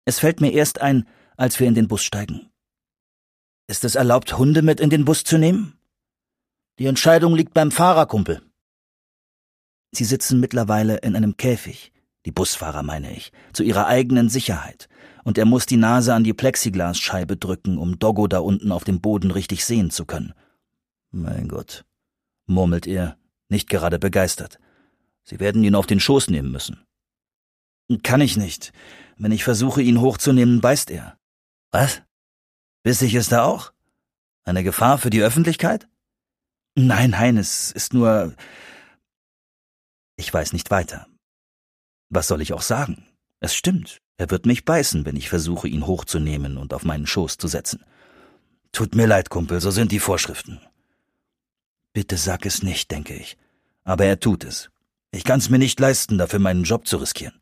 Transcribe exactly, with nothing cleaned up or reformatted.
Es fällt mir erst ein, als wir in den Bus steigen. Ist es erlaubt, Hunde mit in den Bus zu nehmen? Die Entscheidung liegt beim Fahrer, Kumpel. Sie sitzen mittlerweile in einem Käfig, die Busfahrer meine ich, zu ihrer eigenen Sicherheit, und er muss die Nase an die Plexiglasscheibe drücken, um Doggo da unten auf dem Boden richtig sehen zu können. Mein Gott, murmelt er, nicht gerade begeistert. Sie werden ihn auf den Schoß nehmen müssen. Kann ich nicht. Wenn ich versuche, ihn hochzunehmen, beißt er. Was? Bissig ist er auch? Eine Gefahr für die Öffentlichkeit? Nein, nein, es ist nur... Ich weiß nicht weiter. Was soll ich auch sagen? Es stimmt, er wird mich beißen, wenn ich versuche, ihn hochzunehmen und auf meinen Schoß zu setzen. Tut mir leid, Kumpel, so sind die Vorschriften. Bitte sag es nicht, denke ich. Aber er tut es. Ich kann's mir nicht leisten, dafür meinen Job zu riskieren.